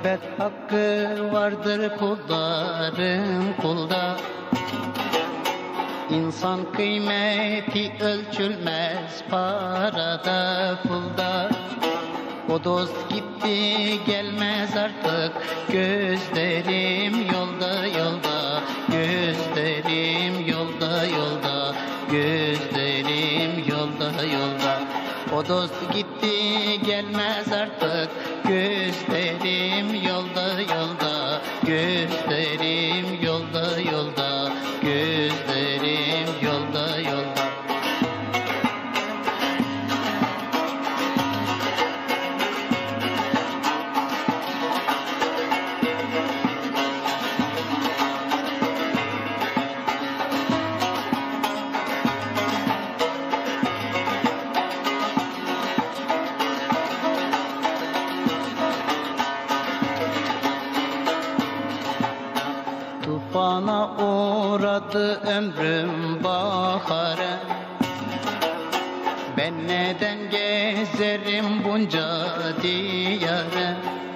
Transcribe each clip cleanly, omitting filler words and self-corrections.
Elbet hakkı vardır kulların kulda. İnsan kıymeti ölçülmez parada pulda. O dost gitti gelmez artık, gözlerim yolda yolda, gözlerim yolda yolda, gözlerim yolda yolda. O dost gitti gelmez artık, gözlerim yolda yolda, gözlerim yolda yolda, gözlerim yolda yolda. Tufana uğradı ömrüm baharı, ben neden gezerim bunca diyarı?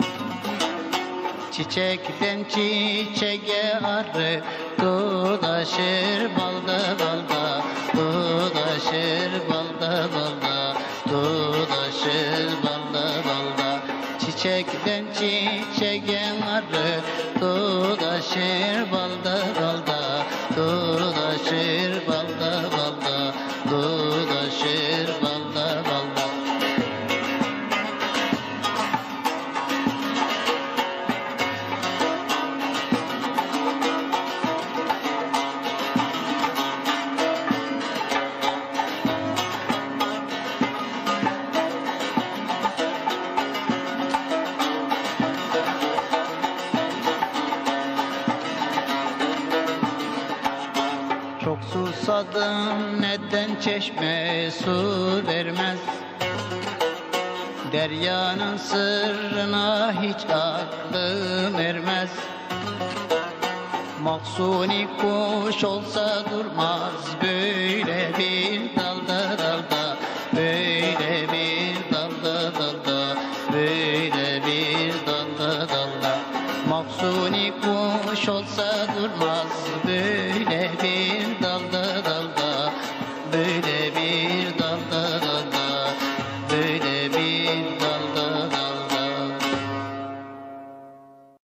Çiçekten çiçeğe arı dolaşır balda balda, dolaşır balda balda, dolaşır balda balda. Çiçekten çiçeğe arı dolaşır balda balda, dolaşır balda balda, dolaşır balda balda. Çok susadım neden çeşme su vermez? Deryanın sırrına hiç aklım ermez. Mahsuni kuş olsa durmaz böyle bir dalda dalda, böyle bir dalda dalda, böyle bir dalda dalda. Mahsuni kuş olsa durmaz böyle bir dalda dalda, böyle bir dalda.